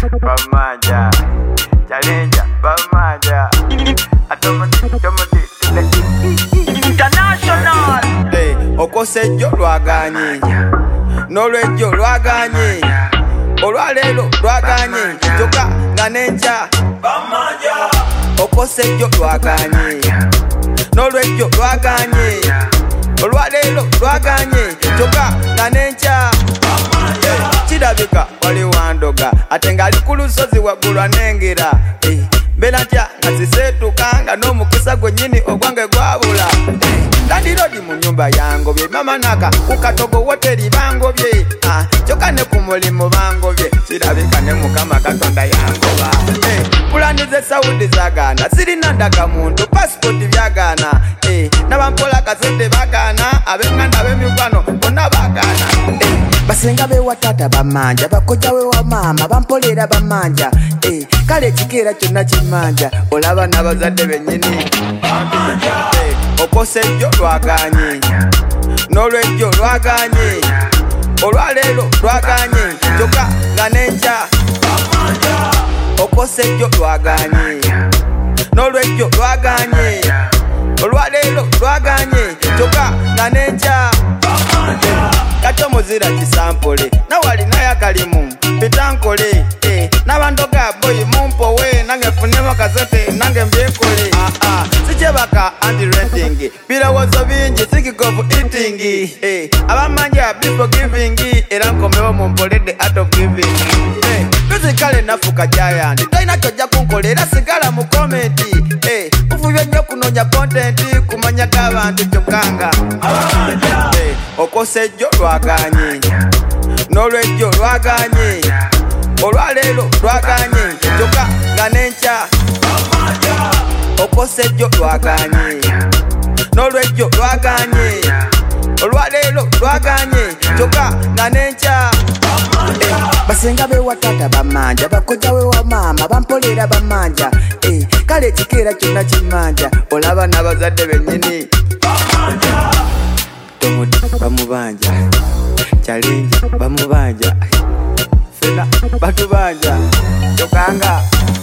Bamanja, challenge, Bamanja, international. Hey, okosejo lwaganye, n'olwejjo lwaganye, olwaleero lwaganye, kyokka nga n'enkya Bamanja. Okosejo lwaganye, n'olwejjo lwaganye, olwaleero lwaganye, kyokka nga n'enkya kirabika wali wandoga ate ng'ali ku lusozi waggulwa n'engera mbeera ntya nga ziseetuka nga n'omukisa gwennyini ogwange gwabula landirodi mu nnyumba yangobye mama naka ku katogo woteri bangobye kyokka ne ku mulimu bangobye kirabika ne mukama katonda yangoba pulani z'esawudi zagaana sirina ndagamuntu pasipoti byagaana n'abampola kasente bagaana ab'enganda b'emikwano bonna bagaana basenga bewa tata bamanja bakoja wewa mama bampolera bamanja kale ekikeera kyonna kimanja olaba n'abazadde bennyini okosejjo lwaganye n'olwejjo lwaganye olwaleero lwaganye kyokka nga n'enkya okosejjo lwaganye n'olwejjo lwaganye olwaleero lwaganye kyokka nga n'enkya kati omuzira kisampole nawalinayo akalimu bitankole n'abandoga boyi mumpowe nange funemu kasete nange mbyekole sikyebaka anti-renting birowoozo bingi sikick of eating abamanja be forgiving era nkomewo mumpole the art of giving tusikale nafuka giant talina kyojja kunkolera sigala mu komenti ufubye nnyo kunoonya kontenti kumanya g'abantu kyokkanga okosejjo lwaganye n'olwejjo lwaganye olwaleero lwaganye kyokka nga n'enkya okosejjo lwaganye n'olwejjo lwaganye olwaleero lwaganye kyokka nga n'enkya basenga bewa tata bamanja bakoja wewa mama bampolera bamanja kale ekikeera kyonna kimanja olaba n'abazadde bennyini tomodi bamubanja challenge bamubanja fena batubanja kyokanga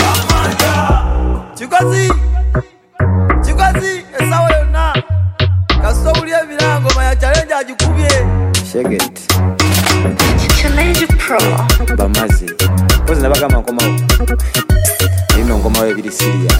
kikozi esawa yonna kasitowulya ebirango manya challenge agikubye sheget Challenge Pro bamazi kozi nabagamba nkomawo ino nkomawo ebiri siriya